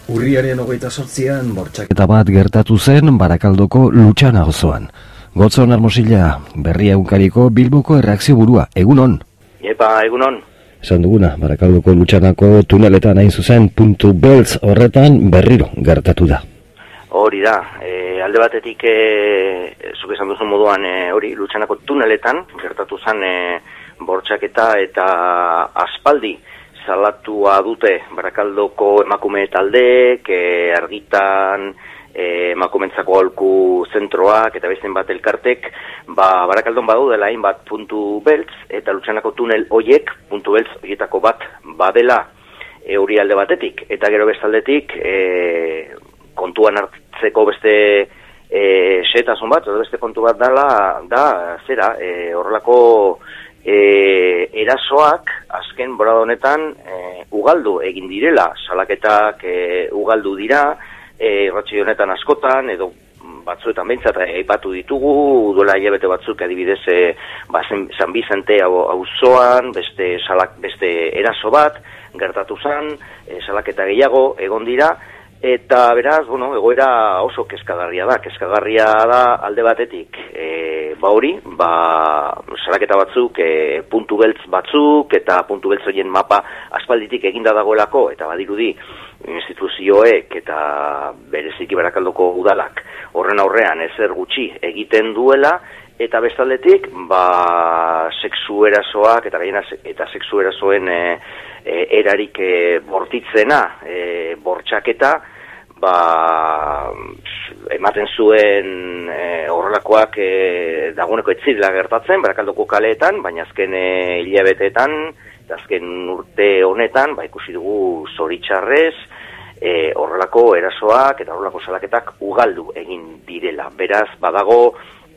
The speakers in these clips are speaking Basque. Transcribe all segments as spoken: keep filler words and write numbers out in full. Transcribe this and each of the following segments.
Urriaren hogeita sortzian bortxaketa bat gertatu zen Barakaldoko Lutxana auzoan. Gotzon Armosilla, Berria Egunkariko Bilboko erreakzio burua, egunon? Epa, egunon. Esan duguna, Barakaldoko Lutxanako tuneletan hain zuzen puntu beltz horretan berriro gertatu da. Hori da, e, alde batetik, e, zuk esan duzun moduan, e, hori Lutxanako tuneletan gertatu zen e, bortxaketa eta aspaldi salatua dute Barakaldoko emakume taldeek, e, argitan, e, emakumentzako aholku zentroak eta beste bat elkartek, ba, Barakaldon badaudela hainbat puntu beltz, eta Lutxanako tunel hoiek, puntu beltz hoietako bat badela e, hori alde batetik, eta gero bestaldetik e, kontuan hartzeko beste e, xehetasun bat, beste kontu bat dala, da, zera, e, horrelako E, erasoak azken borada honetan e, ugaldu egin direla, salaketak e, ugaldu dira, e, irratsaio honetan askotan, edo batzuetan behintzat aipatu ditugu, duela hilabete batzuk adibidez e, ba, San Bizente auzoan, beste, salak, beste eraso bat, gertatu zen, e, salaketa gehiago egon dira, eta beraz, bueno, egoera oso kezkagarria da, kezkagarria da alde batetik, e, ba hori, ba, salaketa batzuk, e, puntu beltz batzuk, eta puntu beltz horien mapa aspalditik eginda dagoelako, eta badirudi instituzioek eta bereziki Barakaldoko udalak horren aurrean ezer gutxi egiten duela, eta bestaldetik, ba, sexu erasoak, eta gehiena, eta sexu erasoen e, e, erarik e, bortitzena, e, bortxaketa, ba, ematen zuen e, horrelakoak e, dagoeneko ez zirela gertatzen Barakaldoko kaleetan, baina azken e, hilabeteetan eta azken urte honetan ba, ikusi dugu zoritxarrez e, horrelako erasoak eta horrelako salaketak ugaldu egin direla. Beraz, badago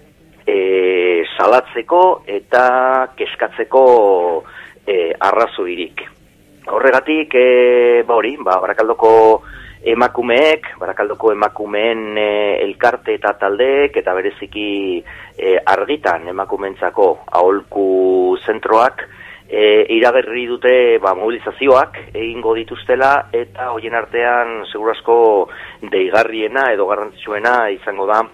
e, salatzeko eta kezkatzeko e, arrazoirik. Horregatik, e, ba hori, ba, Barakaldoko emakumeek, Barakaldoko emakumeen e, elkarte eta taldeek, eta bereziki e, argitan emakumentzako aholku zentroak, e, iragarri dute ba, mobilizazioak egingo dituztela, eta hoien artean segurazko deigarriena edo garrantzitsuena izango da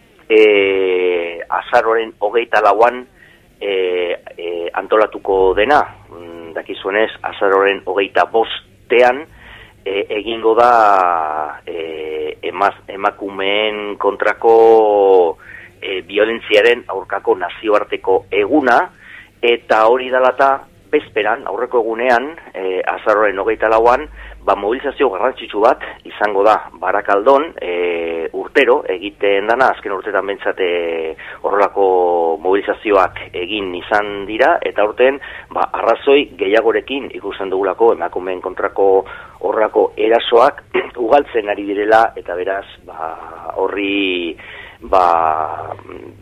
e, azaroren hogeita lauan e, e, antolatuko dena. Dakizuenez, azaroren hogeita bostean, E, egingo da e, emaz, emakumeen kontrako e, violentziaren aurkako nazioarteko eguna, eta hori dalata bezperan, aurreko egunean, e, azaroren hogeita lauan, ba, mobilizazio garrantzitsu bat izango da Barakaldon, e, urtero egiten dana, azken urtetan bentsate horrelako mobilizazioak egin izan dira, eta urten ba, arrazoi gehiagorekin ikusten dugulako emakumeen kontrako horrelako erasoak ugaltzen ari direla, eta beraz ba, horri ba,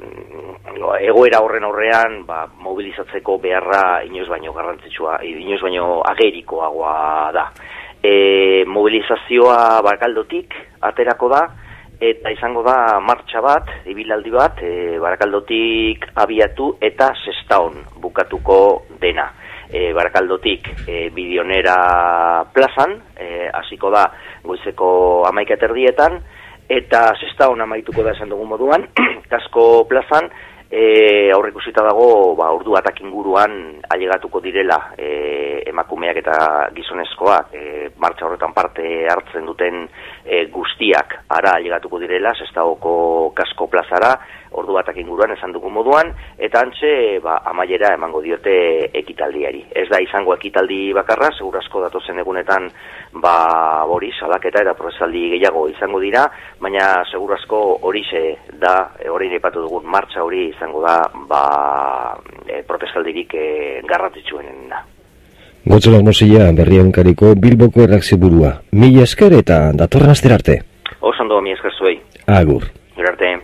egoera horren aurrean ba, mobilizatzeko beharra inoiz baino garrantzitsua, inoiz baino agerikoagoa da. E, mobilizazioa Barakaldotik aterako da, eta izango da martxa bat, ibilaldi bat, e, Barakaldotik abiatu eta Sestaon bukatuko dena. E, Barakaldotik e, Bidionera plazan, e, hasiko da goizeko hamaika terdietan, eta Sestaon amaituko da esan dugun moduan, Kasko plazan, e, aurreikusita dago ba, ordu batak inguruan ailegatuko direla e, emakumeak eta gizonezkoak e, martxa horretan parte hartzen duten e, guztiak ara ailegatuko direla Sestaoko Kasko plazara, ordu batak inguruan esan dugun moduan, eta antxe ba, amaiera emango diote ekitaldiari. Ez da izango ekitaldi bakarra, segurazko datozen egunetan ba, hori salaketa eta prozesaldi gehiago izango dira, baina segurazko horixe da, hori aipatu dugun martxa hori izango da ba, e, protestaldirik e, garrantzitsuenen da. Gotzon Armosilla, Berria Egunkariko Bilboko erreakzio burua. Mila esker eta datorren astera arte. Oso ondo, mi esker zuei. Agur. Gero arte.